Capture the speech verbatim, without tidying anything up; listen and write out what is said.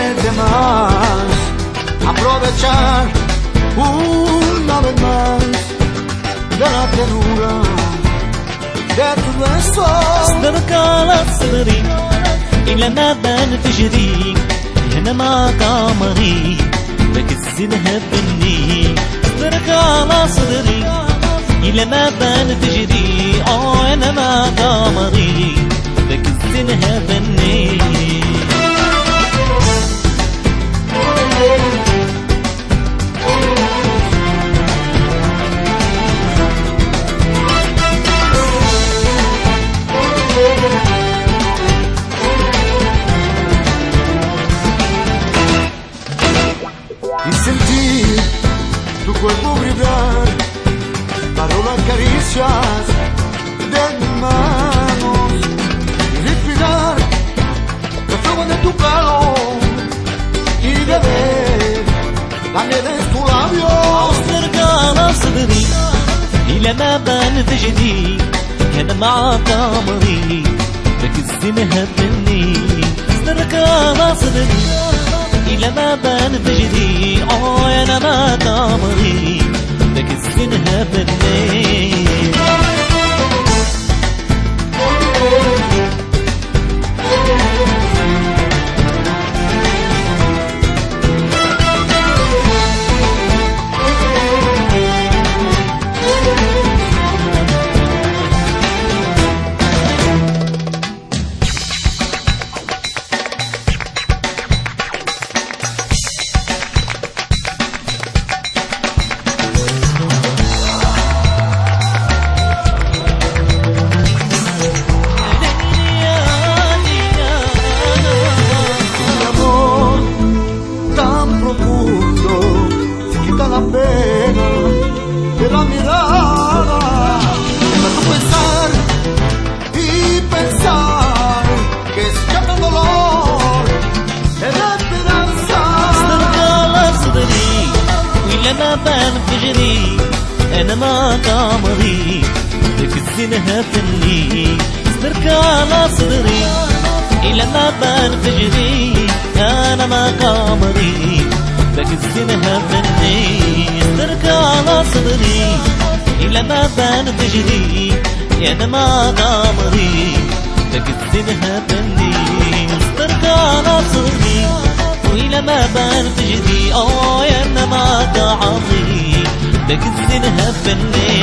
demás, aprovechar una vez más de la ternura de tu beso. صدرك على صدري إلى ما بان تجري هنا ما قمري بكزنها بني. صدرك على صدري إلى ما بان تجري اه أنا ما قمري بكزنها بني. Y sentir tu cuerpo vibrar bajo las caricias de mis manos y respirar el fuego de tu pelo y beber la miel de tus labios. صدرك على صدري إلى ما بان تجري هذا مع قمري بكزنها بني. صدرك على صدري إلى ما بان تجري اه أنا ما قمري بكزنها بني. La pena de la mirada para tu pensar y pensar que escapa el dolor en la esperanza. صدرك على صدري وإلى ما بان تجري أنا ما قمري بكزنها بني. صدرك على صدري إلى ما بان تجري أنا ما قمري بكزنها بني. صدرك على صدري إلى ما بان تجري أنا ما قمري بكزنها بني. صدرك على صدري وإلى ما بان تجري اه أنا ما قمري بكزنها بني.